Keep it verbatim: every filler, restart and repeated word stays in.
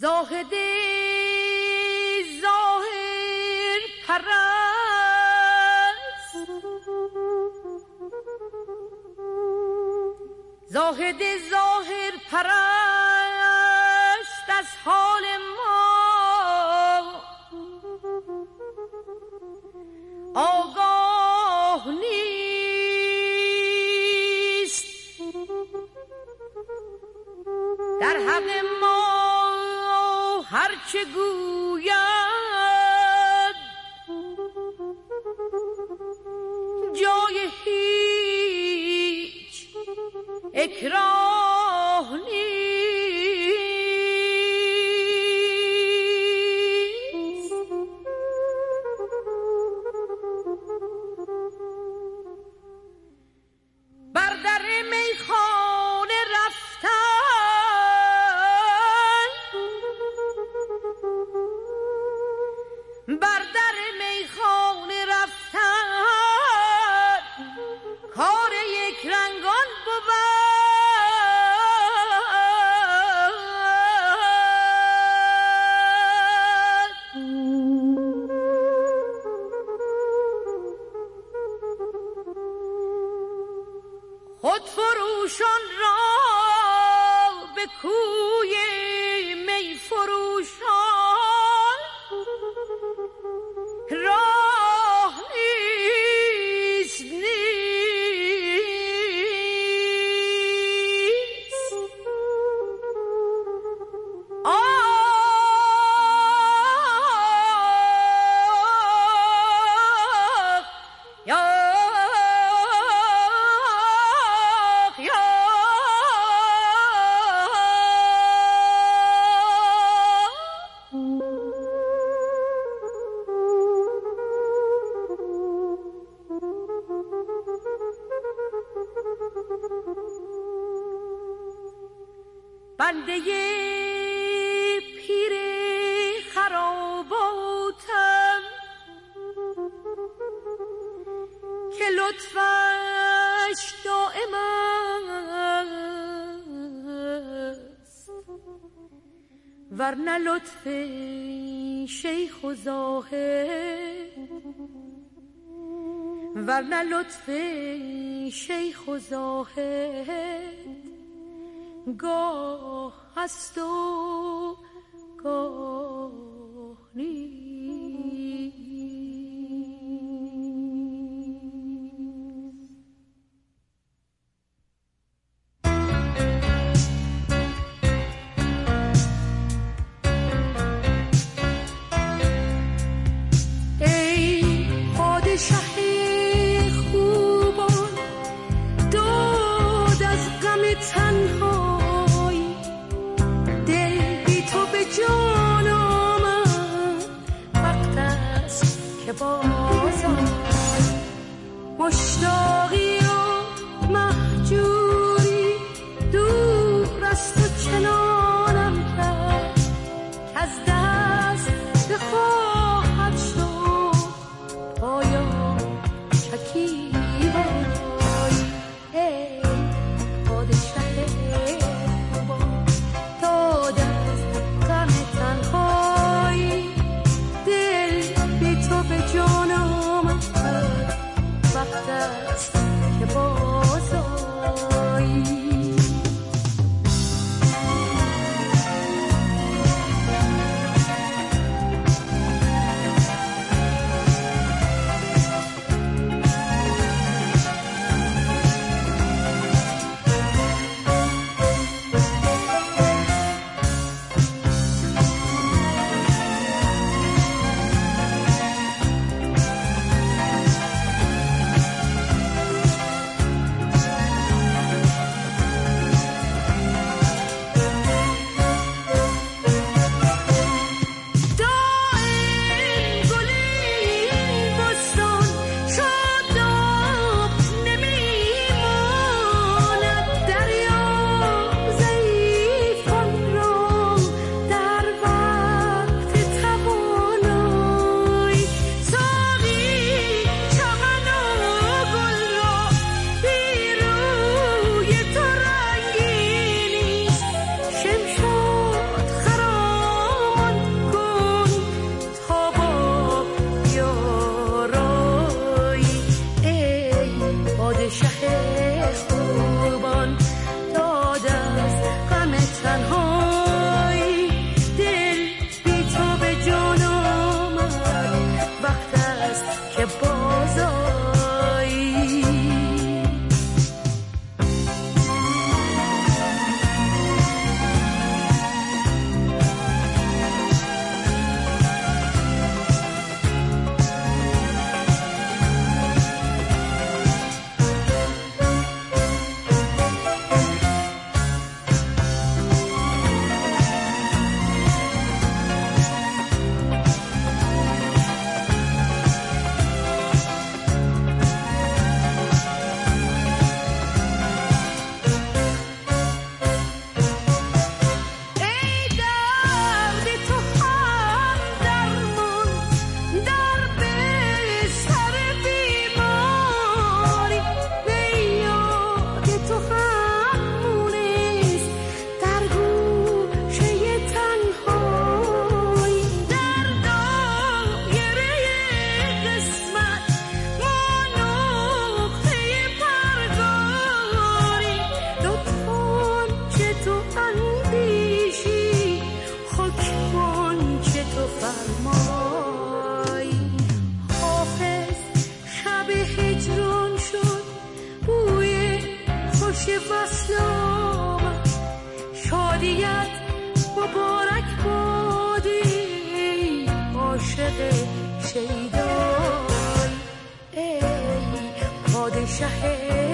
زاهد ظاهر پرست، زاهد ظاهر پرست از حال ما آگاه نیست، در حق ما هرچه گوید جای هیچ اکراه نیست. بر در میخانه رفتن، بر در میخانه رفتن کار یک رنگان بود. خود فروشان را به کوی می فروشان راه نیست نیست. آه یا بنده پیر خراباتم که لطفش دائم است، ورنه لطف شیخ و زاهد، ورنه لطف شیخ و زاهد گاه هست و گاه نیست. ای پادشه خوبان داد از غم تنها، جان آمد وقت است که باز مشتاقی و مهجوری دور از تو چنانم کرد که از دست بخواهد شد پایان چکیده. ای پادشه خوبان داد تنهایی دل بی تو به جان شیدای ای پادشه